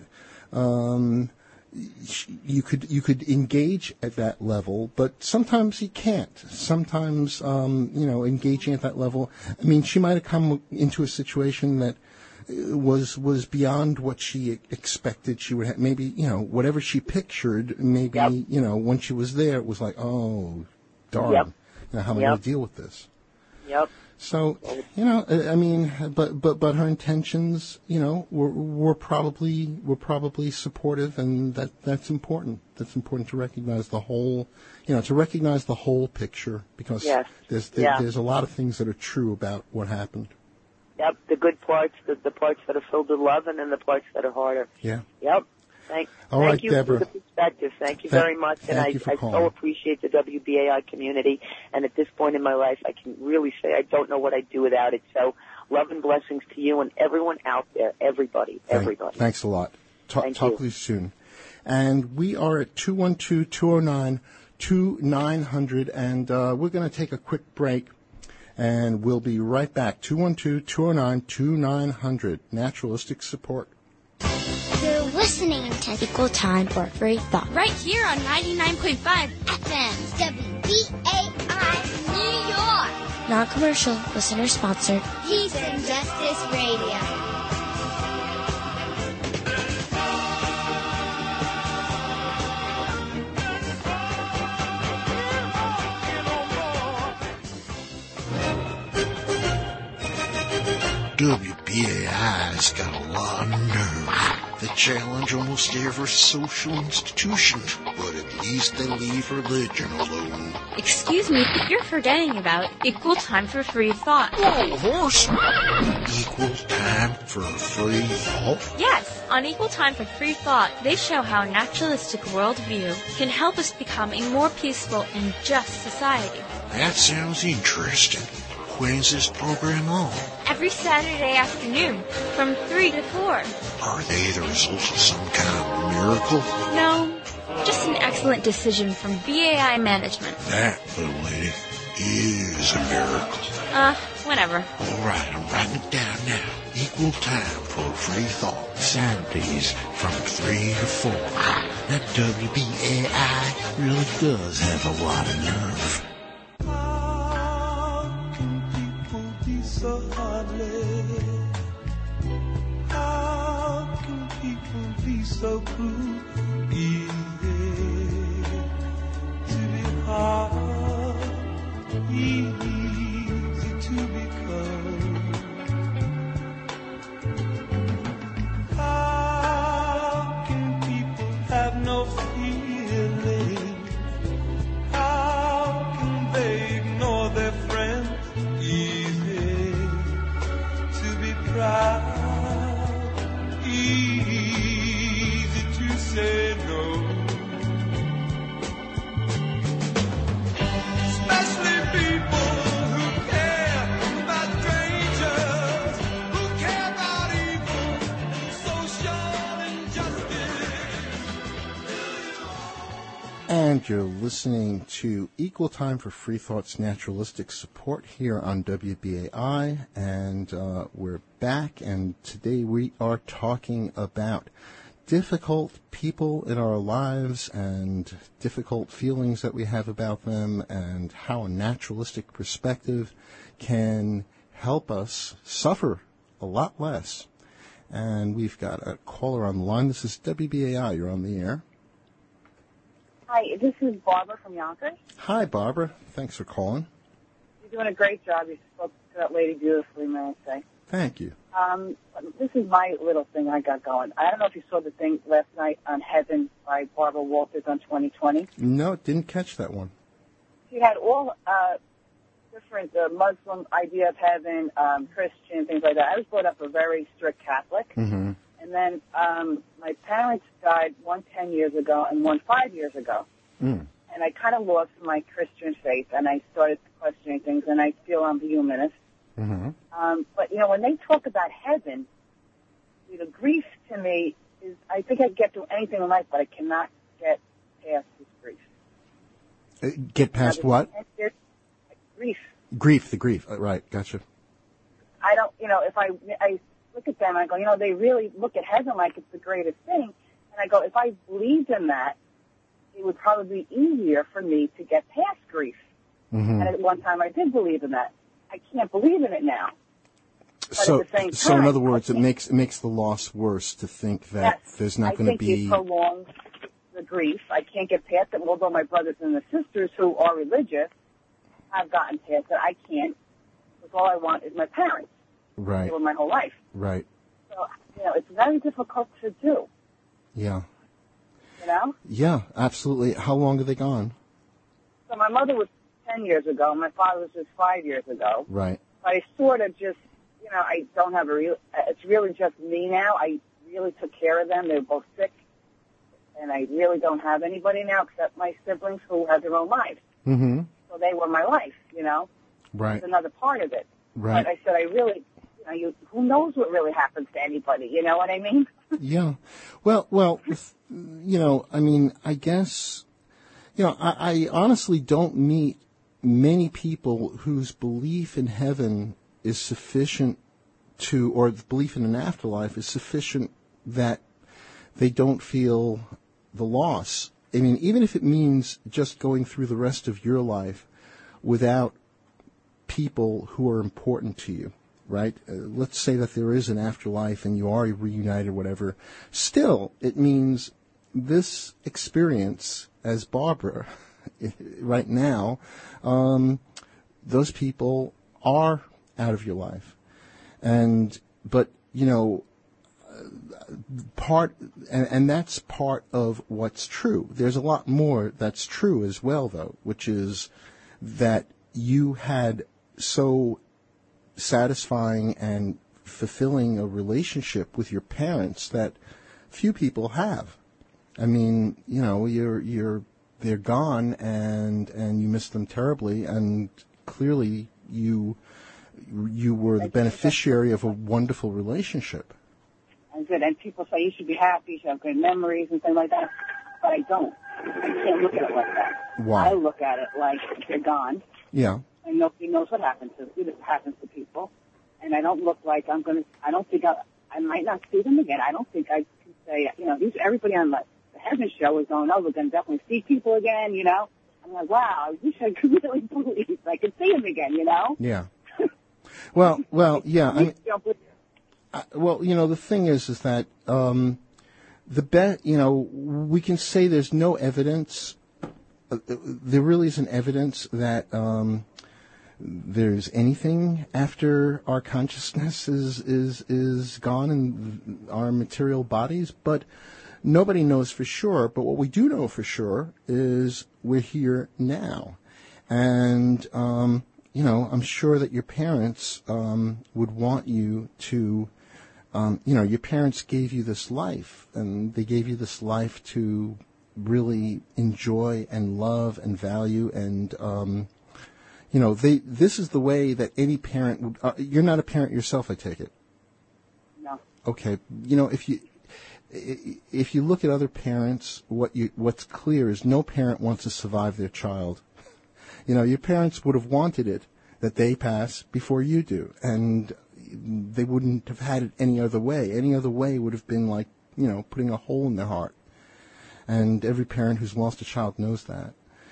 A: you could engage at that level, but sometimes you can't. Sometimes, engaging at that level, I mean, she might have come into a situation that was beyond what she expected she would have. Maybe, whatever she pictured, maybe, when she was there, it was like, oh, darn, how am I going to deal with this?
D: Yep.
A: So, you know, I mean, but her intentions, you know, were probably supportive, and that's important. That's important to recognize the whole, you know, to recognize the whole picture, because there's a lot of things that are true about what happened.
D: Yep, the good parts, the parts that are filled with love, and then the parts that are harder.
A: Yeah.
D: Yep. Thank you
A: Deborah.
D: for the perspective. Thank you very much. And I so appreciate the WBAI community. And at this point in my life, I can really say I don't know what I'd do without it. So love and blessings to you and everyone out there, everybody.
A: Thanks a lot. Talk with you soon. And we are at 212-209-2900, and we're going to take a quick break. And we'll be right back. 212-209-2900. Naturalistic support.
E: You're listening to Equal Time for Free Thought.
F: Right here on 99.5
E: FM WBAI New York. Non-commercial, listener-sponsored. Peace and Justice Radio.
G: WBAI's got a lot of nerve. They challenge almost every social institution, but at least they leave religion alone.
F: Excuse me, you're forgetting about Equal Time for Free Thought.
G: Whoa, horse! Equal Time for Free Thought?
F: Yes, on Equal Time for Free Thought, they show how a naturalistic worldview can help us become a more peaceful and just society.
G: That sounds interesting. When's this program on?
F: Every Saturday afternoon, from 3 to 4.
G: Are they the result of some kind of miracle?
F: No, just an excellent decision from BAI management.
G: That, little lady, is a miracle.
F: Whatever.
G: All right, I'm writing it down now. Equal Time for Free Thought. Saturdays from 3 to 4. That WBAI really does have a lot of nerve.
H: So heartless. How can people be so cruel? Easy to be hard, easy to be cold. How can people have no feelings? How can they ignore their friends? Proud, easy to say no. Especially people who care about strangers, who care about evil and social injustice.
A: And you're listening to Equal Time for Free Thought's Naturalistic Support here on WBAI, and we're back, and today we are talking about difficult people in our lives and difficult feelings that we have about them, and how a naturalistic perspective can help us suffer a lot less. And we've got a caller on the line. This is WBAI. You're on the air.
I: Hi, this is Barbara from Yonkers.
A: Hi, Barbara. Thanks for calling.
I: You're doing a great job. You spoke to that lady beautifully, may I say.
A: Thank you.
I: This is my little thing I got going. I don't know if you saw the thing last night on Heaven by Barbara Walters on 2020.
A: No, didn't catch that one.
I: She had all different Muslim idea of heaven, Christian, things like that. I was brought up a very strict Catholic.
A: Mm-hmm.
I: And then my parents died, one 10 years ago and one 5 years ago.
A: Mm.
I: And I kind of lost my Christian faith, and I started questioning things, and I feel I'm a humanist.
A: Mm-hmm.
I: But, you know, when they talk about heaven, the grief to me is, I think I can get through anything in life, but I cannot get past this grief.
A: Get past what?
I: Grief.
A: The grief. Right, gotcha.
I: I don't, you know, if I look at them, I go, you know, they really look at heaven like it's the greatest thing. And I go, if I believed in that, it would probably be easier for me to get past grief. Mm-hmm. And at one time I did believe in that. I can't believe in it now. But
A: so,
I: at the same time,
A: so in other words, it makes the loss worse to think that there's not going to be.
I: I think it prolongs the grief. I can't get past it. Although my brothers and the sisters who are religious have gotten past it, I can't. because all I want is my parents.
A: Right.
I: They were my whole life.
A: Right.
I: So, it's very difficult to do.
A: Yeah.
I: You know?
A: Yeah, absolutely. How long are they gone?
I: So my mother was 10 years ago. My father was just 5 years ago.
A: Right.
I: But I sort of just, I don't have it's really just me now. I really took care of them. They were both sick. And I really don't have anybody now except my siblings who have their own lives.
A: Mm-hmm.
I: So they were my life,
A: Right.
I: That's another part of it.
A: Right.
I: But I said, I really, who knows what really happens to anybody? You know what I mean?
A: Yeah. Well, I guess, I honestly don't meet many people whose belief in heaven is sufficient or the belief in an afterlife is sufficient that they don't feel the loss. I mean, even if it means just going through the rest of your life without people who are important to you, right? Let's say that there is an afterlife and you are reunited or whatever. Still, it means this experience as Barbara right now, those people are out of your life. But and that's part of what's true. There's a lot more that's true as well, though, which is that you had so satisfying and fulfilling a relationship with your parents that few people have. I mean, they're gone and you miss them terribly, and clearly you were the beneficiary of a wonderful relationship.
I: And good. And people say you should be happy, you should have good memories and things like that. But I don't. I can't look at it like that.
A: Why?
I: I look at it like they're gone.
A: Yeah.
I: And nobody knows what happens to people. And I don't look like I don't think I might not see them again. I don't think I can say, everybody on the Heaven show is going, we're going to definitely see people again, I'm like, wow, I wish I could really believe I could see them again,
A: Yeah. Well, yeah. The thing is that we can say there's no evidence. There really isn't evidence that there's anything after our consciousness is gone in our material bodies, but nobody knows for sure. But what we do know for sure is we're here now, and I'm sure that your parents would want you to. Your parents gave you this life, and they gave you this life to really enjoy and love and value, and this is the way that any parent would. You're not a parent yourself, I take it.
I: No.
A: Okay, if you look at other parents, what's clear is no parent wants to survive their child. Your parents would have wanted it that they pass before you do, and they wouldn't have had it any other way. Any other way would have been like, putting a hole in their heart. And every parent who's lost a child knows that.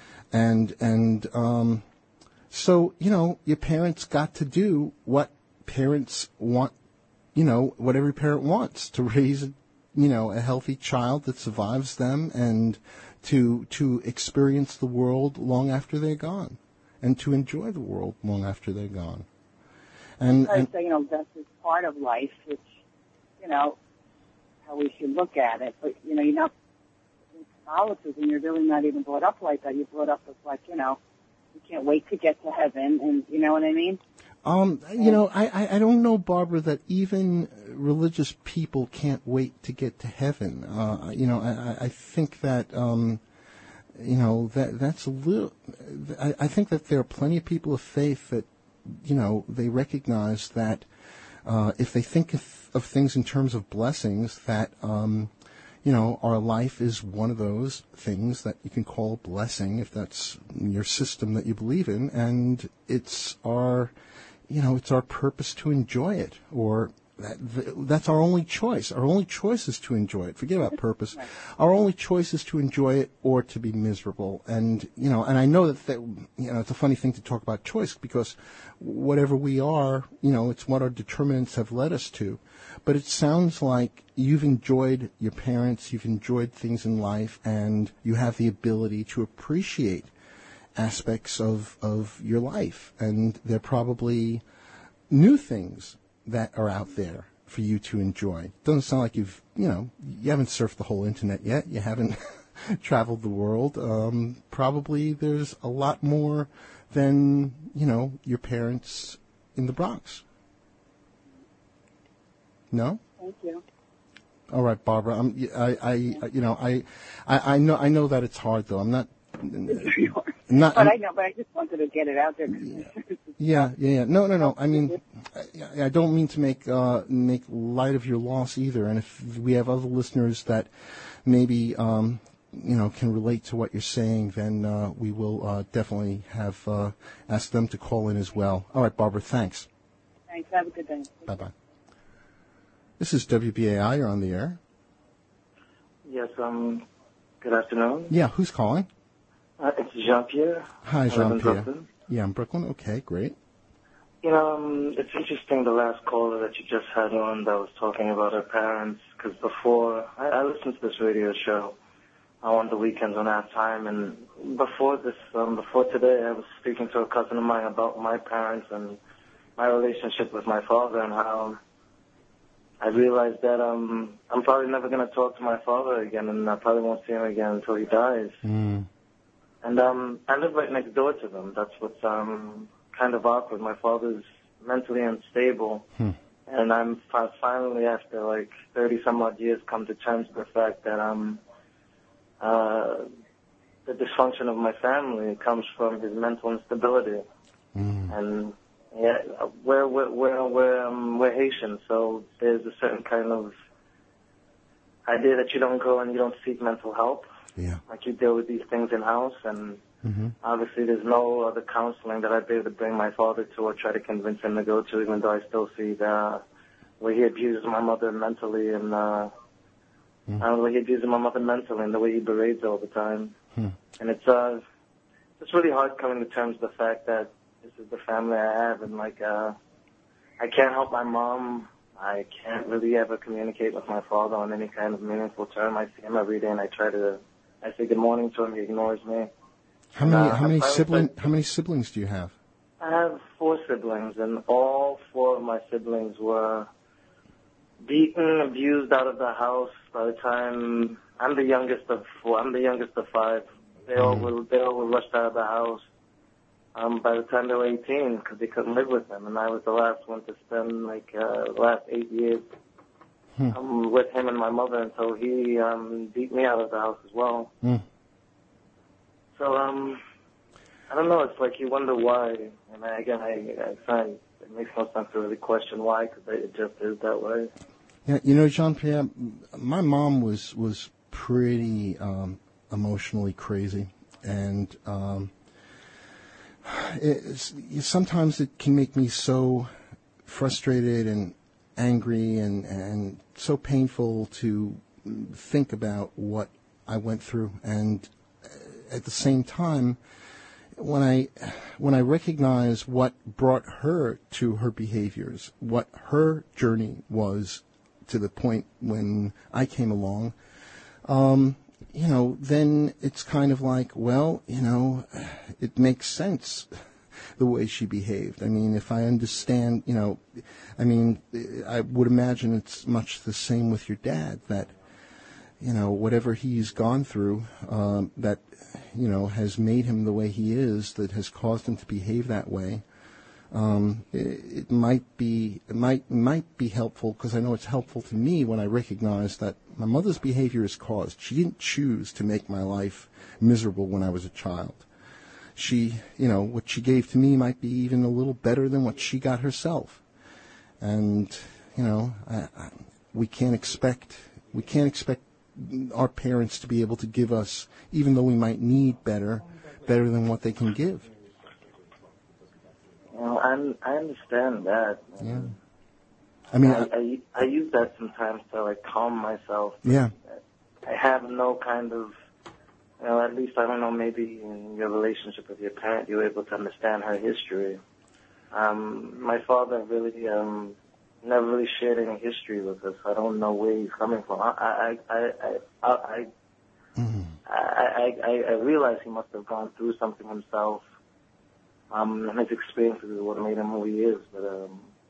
A: So, your parents got to do what parents want, what every parent wants, to raise, a healthy child that survives them, and to experience the world long after they're gone, and to enjoy the world long after they're gone. And
I: death is part of life, which, how we should look at it. But, in Catholicism, you're really not even brought up like that. You're brought up as like, you can't wait to get to heaven, and you know what I mean?
A: I don't know, Barbara, that even religious people can't wait to get to heaven. I think that, that's a little, I think that there are plenty of people of faith that, they recognize that if they think of things in terms of blessings, that, our life is one of those things that you can call a blessing if that's your system that you believe in, and it's our purpose to enjoy it, or that's our only choice. Our only choice is to enjoy it. Forget about purpose. Our only choice is to enjoy it or to be miserable. And, and I know that, it's a funny thing to talk about choice, because whatever we are, it's what our determinants have led us to. But it sounds like you've enjoyed your parents, you've enjoyed things in life, and you have the ability to appreciate aspects of your life. And they're probably new things that are out there for you to enjoy. Doesn't sound like you haven't surfed the whole internet yet. You haven't traveled the world. Probably there's a lot more than, your parents in the Bronx. No?
I: Thank you.
A: All right, Barbara. I know that it's hard though. I'm not.
I: But I know, but I just wanted to get it out there.
A: Yeah. No. I mean, I don't mean to make light of your loss either. And if we have other listeners that maybe can relate to what you're saying, then we will definitely have ask them to call in as well. All right, Barbara. Thanks.
I: Thanks. Have a good day.
A: Bye. This is WBAI. You're on the air.
J: Yes. Good afternoon.
A: Yeah. Who's calling?
J: It's Jean-Pierre.
A: Hi, Jean-Pierre.
J: Brooklyn.
A: Yeah, I'm Brooklyn. Okay, great.
J: It's interesting the last caller that you just had on that was talking about her parents, because before, I listened to this radio show on the weekends when I have time, and before today, I was speaking to a cousin of mine about my parents and my relationship with my father and how I realized that I'm probably never going to talk to my father again, and I probably won't see him again until he dies.
A: Mm.
J: And I live right next door to them. That's what's kind of awkward. My father's mentally unstable, and I'm finally, after 30-some-odd years, come to terms with the fact that the dysfunction of my family comes from his mental instability. Mm. And yeah, we're Haitian, so there's a certain kind of idea that you don't go and you don't seek mental help.
A: Yeah.
J: Like you deal with these things in-house, and obviously there's no other counseling that I'd be able to bring my father to or try to convince him to go to, even though I still see that where he abuses my mother mentally and the way he abuses my mother mentally and the way he berates all the time. And it's really hard coming to terms with the fact that this is the family I have, and I can't help my mom. I can't really ever communicate with my father on any kind of meaningful term. I see him every day, and I say good morning to him. He ignores me.
A: How many siblings do you have?
J: I have 4 siblings, and all 4 of my siblings were beaten, abused out of the house. By the time I'm the youngest of 4, I'm the youngest of 5. They all were rushed out of the house. By the time they were 18, because they couldn't live with them, and I was the last one to spend the last 8 years with him and my mother until he beat me out of the house as well. So I don't know. It's like you wonder why, and I find it makes no sense to really question why, because it just is that way.
A: Yeah, Jean-Pierre, my mom was pretty emotionally crazy, and sometimes it can make me so frustrated and angry and so painful to think about what I went through. And at the same time, when I recognize what brought her to her behaviors, what her journey was to the point when I came along, then it's kind of like, well, it makes sense the way she behaved. I mean, if I understand, I would imagine it's much the same with your dad, that, whatever he's gone through, that, has made him the way he is, that has caused him to behave that way. It might be helpful, because I know it's helpful to me when I recognize that my mother's behavior is caused. She didn't choose to make my life miserable when I was a child. She, what she gave to me might be even a little better than what she got herself. And, we can't expect our parents to be able to give us, even though we might need better than what they can give.
J: I understand that.
A: Yeah.
J: I use that sometimes to calm myself.
A: Yeah.
J: I have no kind of, at least I don't know, maybe in your relationship with your parent, you were able to understand her history. My father really never really shared any history with us. I don't know where he's coming from. I realize he must have gone through something himself. And his experiences is what made him who he is. But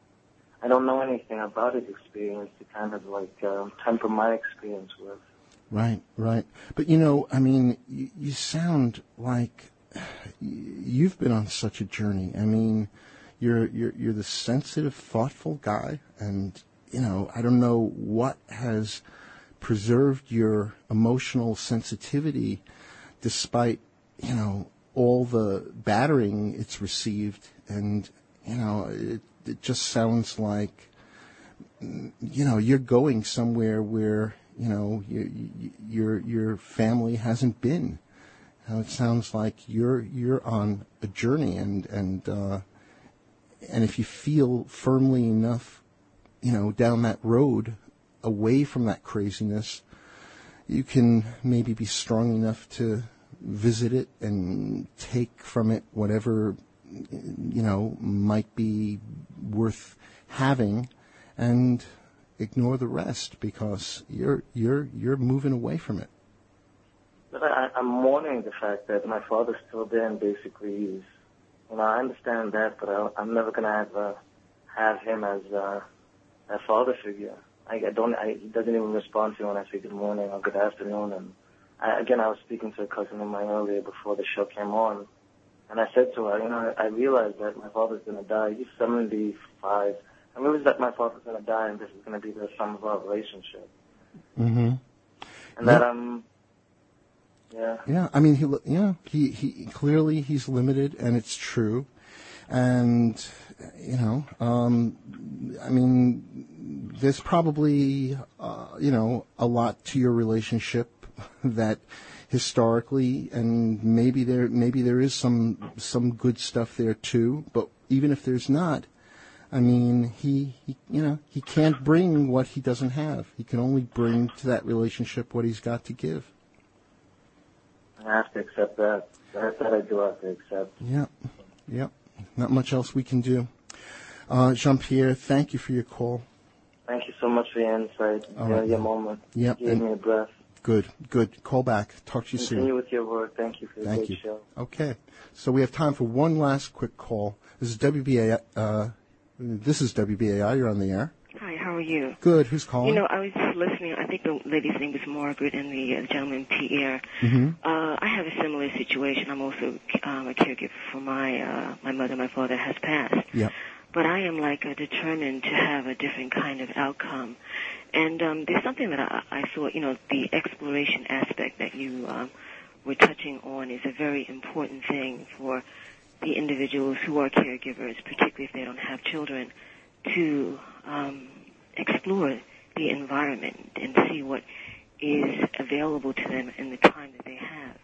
J: I don't know anything about his experience to kind of like temper my experience with.
A: Right, right. But you sound like you've been on such a journey. I mean, you're the sensitive, thoughtful guy, and I don't know what has preserved your emotional sensitivity despite all the battering it's received, and it just sounds like you're going somewhere where your family hasn't been. It sounds like you're on a journey, and if you feel firmly enough, down that road, away from that craziness, you can maybe be strong enough to visit it and take from it whatever might be worth having, and ignore the rest because you're moving away from it.
J: But I'm mourning the fact that my father's still there, and basically he's, I understand that, but I'm never gonna have him as a father figure. He doesn't even respond to me when I say good morning or good afternoon. And I was speaking to a cousin of mine earlier before the show came on, and I said to her, I realized that my father's gonna die. He's 75. I realized that my father's gonna die, and this is gonna be the sum of our relationship.
A: Mm-hmm.
J: And that yeah.
A: Yeah, I mean, he clearly he's limited, and it's true, and I mean, there's probably a lot to your relationship that historically, and maybe there is some good stuff there too. But even if there's not, I mean, he can't bring what he doesn't have. He can only bring to that relationship what he's got to give.
J: I have to accept that. That I do have to accept.
A: Yep. Not much else we can do. Jean-Pierre, thank you for your call.
J: Thank you so much for your insight. Your moment.
A: Yep.
J: You gave me a breath.
A: Good. Call back. Talk to you soon.
J: Continue with your work. Thank you for the great show.
A: Okay. So we have time for one last quick call. This is WBAI. You're on the air.
K: Hi, how are you?
A: Good. Who's calling?
K: I was listening. I think the lady's name was Margaret and the gentleman Pierre.
A: Mm-hmm.
K: I have a similar situation. I'm also a caregiver for my mother. My father has passed.
A: Yep.
K: But I am determined to have a different kind of outcome. And there's something that I thought, the exploration aspect that you were touching on is a very important thing for the individuals who are caregivers, particularly if they don't have children, to explore the environment and see what is available to them in the time that they have.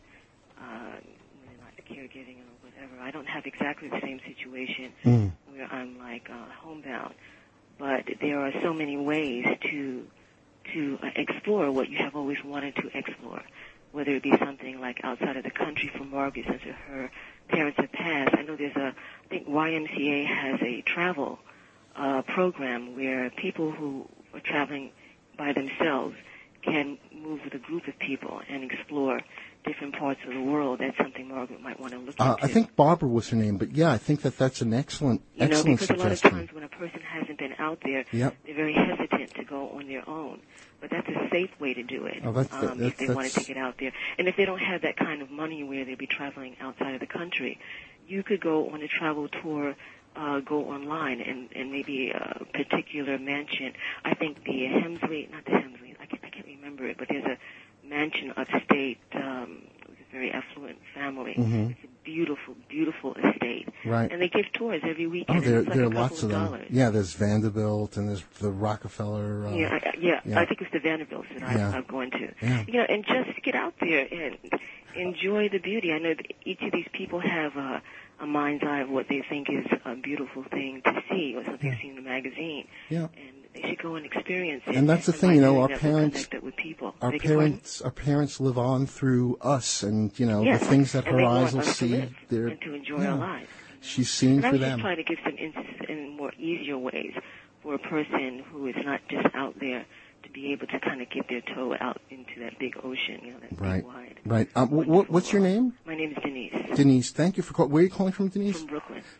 K: Like caregiving or whatever. I don't have exactly the same situation where I'm homebound, but there are so many ways to explore what you have always wanted to explore, whether it be something like outside of the country for Margaret, since her parents have passed. I know I think YMCA has a travel program where people who are traveling by themselves can move with a group of people and explore different parts of the world. That's something Margaret might want to look into.
A: I think Barbara was her name, but yeah, I think that's an excellent
K: because
A: suggestion.
K: a lot of times when a person hasn't been out there,
A: yep,
K: they're very hesitant to go on their own. But that's a safe way to do it if they want to take it out there. And if they don't have that kind of money where they'd be traveling outside of the country, you could go on a travel tour, go online, and maybe a particular mansion. I think not the Hemsley, I can't remember it, but there's a mansion upstate with a very affluent family.
A: Mm-hmm.
K: It's a beautiful, beautiful estate.
A: Right.
K: And they give tours every
A: Oh,
K: weekend.
A: there
K: It's
A: are lots of them.
K: $2.
A: Yeah, there's Vanderbilt and there's the Rockefeller.
K: I think it's the Vanderbilts that I've gone to.
A: Yeah.
K: And just get out there and enjoy the beauty. I know that each of these people have a mind's eye of what they think is a beautiful thing to see or something seen in a magazine.
A: Yeah.
K: And they should go and experience it.
A: And that's the thing, our parents,
K: with people.
A: our parents live on through us, and the things that her eyes will see,
K: and to enjoy our lives.
A: She's seen for them.
K: And I was just trying to give some insights in more easier ways for a person who is not just out there to be able to kind of get their toe out into that big ocean, that big wide.
A: Right. What's your name?
K: My name is Denise.
A: Denise, thank you for calling. Where are you calling from, Denise?
K: From Brooklyn.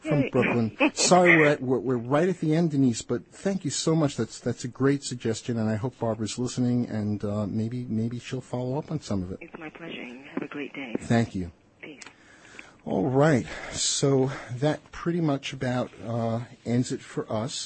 A: from Brooklyn. Sorry, we're right at the end, Denise, but thank you so much. That's a great suggestion, and I hope Barbara's listening, and maybe she'll follow up on some of it.
K: It's my pleasure. Have a great day.
A: Thank you.
K: Peace.
A: All right, so that pretty much about ends it for us.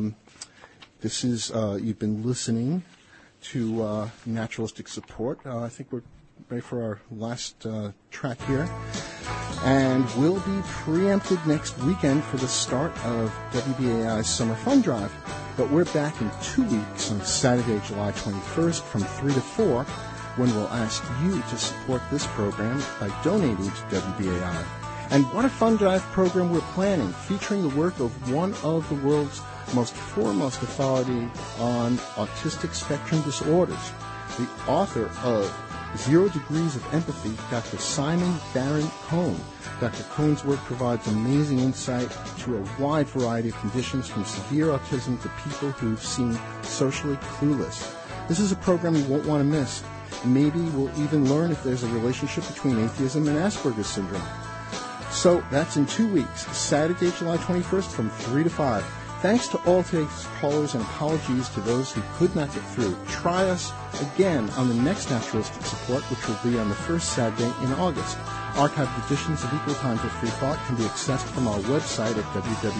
A: This is you've been listening to Naturalistic Support. I think we're ready for our last track here. And we'll be preempted next weekend for the start of WBAI's Summer Fun Drive. But we're back in 2 weeks on Saturday, July 21st from 3 to 4, when we'll ask you to support this program by donating to WBAI. And what a fun drive program we're planning, featuring the work of one of the world's most foremost authority on autistic spectrum disorders, the author of 0 Degrees of Empathy, Dr. Simon Baron-Cohen. Dr. Cohen's work provides amazing insight to a wide variety of conditions, from severe autism to people who seem socially clueless. This is a program you won't want to miss. Maybe we'll even learn if there's a relationship between atheism and Asperger's syndrome. So that's in 2 weeks, Saturday, July 21st from 3 to 5. Thanks to all today's callers, and apologies to those who could not get through. Try us again on the next Naturalistic Support, which will be on the first Saturday in August. Archived editions of Equal Time for Free Thought can be accessed from our website at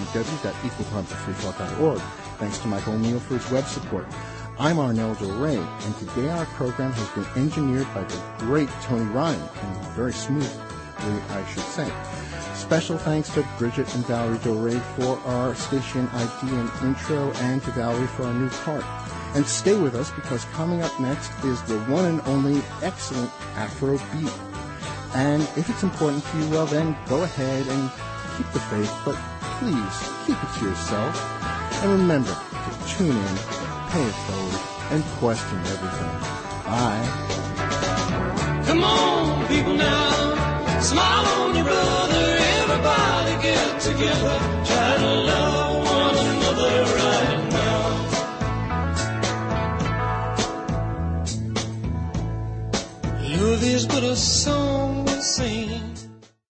A: www.equaltimeforfreethought.org. Thanks to Michael O'Neill for his web support. I'm Arnell Del Rey, and today our program has been engineered by the great Tony Ryan, and very smoothly, I should say. Special thanks to Bridget and Valerie Del Rey for our station ID and intro, and to Valerie for our new cart. And stay with us, because coming up next is the one and only excellent Afro beat. And if it's important to you, well then, go ahead and keep the faith, but please keep it to yourself. And remember to tune in, pay it forward, and question everything. Bye.
H: Come on, people now, smile on your brother. Everybody get together, try to love one another right now. Love is but a song we sing,